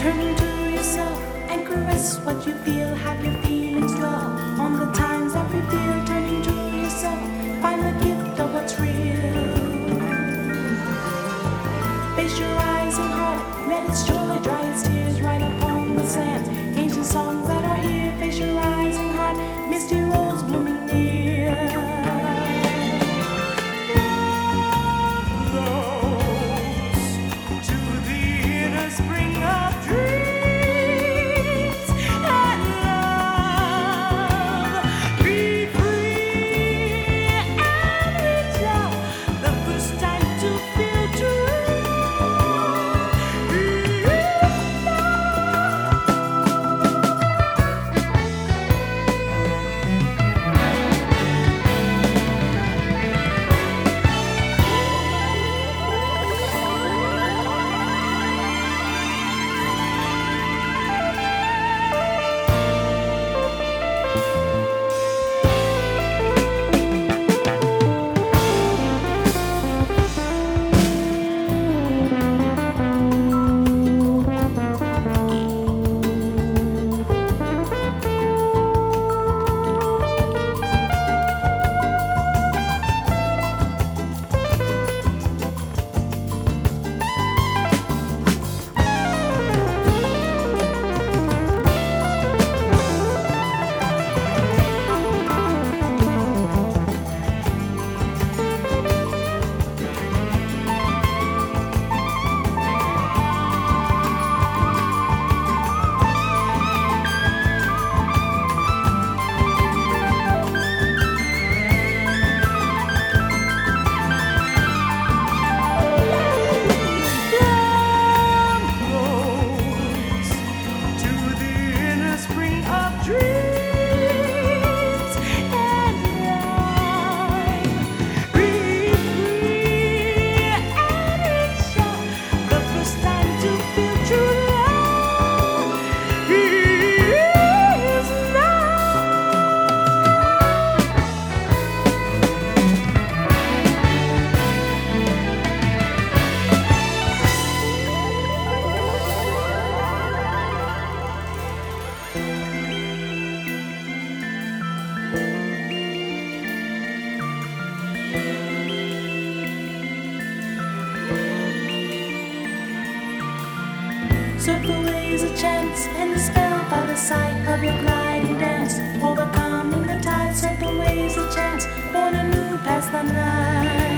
Turn to yourself and caress what you feel. Have your feelings dwell on the times that we feel. Turning to yourself, find the gift of what's real. Face your eyes and heart, let its joy dry its tears right upon the sands. Ancient songs that are here. Face your eyes and heart, misty rose blooming near. Circle is a chance and a spell by the sight of your gliding dance. Overcoming the tide, circle is a chance, born anew past the night.